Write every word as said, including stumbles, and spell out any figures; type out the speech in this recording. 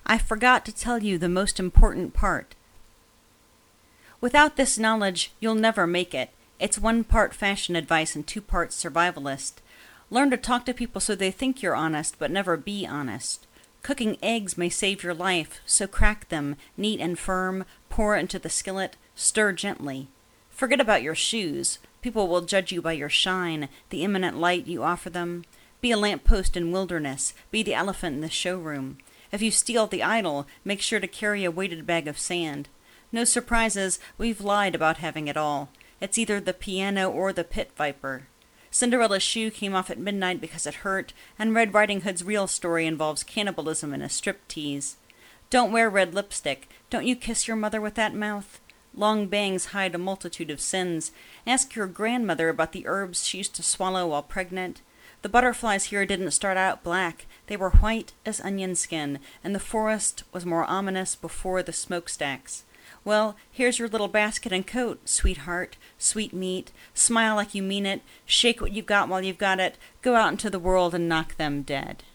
I forgot to tell you the most important part. Without this knowledge, you'll never make it. It's one part fashion advice and two parts survivalist. Learn to talk to people so they think you're honest, but never be honest. Cooking eggs may save your life, so crack them, neat and firm, pour into the skillet, stir gently. Forget about your shoes. People will judge you by your shine, the imminent light you offer them. Be a lamppost in wilderness, be the elephant in the showroom. If you steal the idol, make sure to carry a weighted bag of sand. No surprises, we've lied about having it all. It's either the piano or the pit viper. Cinderella's shoe came off at midnight because it hurt, and Red Riding Hood's real story involves cannibalism and a striptease. Don't wear red lipstick. Don't you kiss your mother with that mouth? Long bangs hide a multitude of sins. Ask your grandmother about the herbs she used to swallow while pregnant. The butterflies here didn't start out black. They were white as onion skin, and the forest was more ominous before the smokestacks. Well, here's your little basket and coat, sweetheart, sweet meat. Smile like you mean it. Shake what you've got while you've got it. Go out into the world and knock them dead.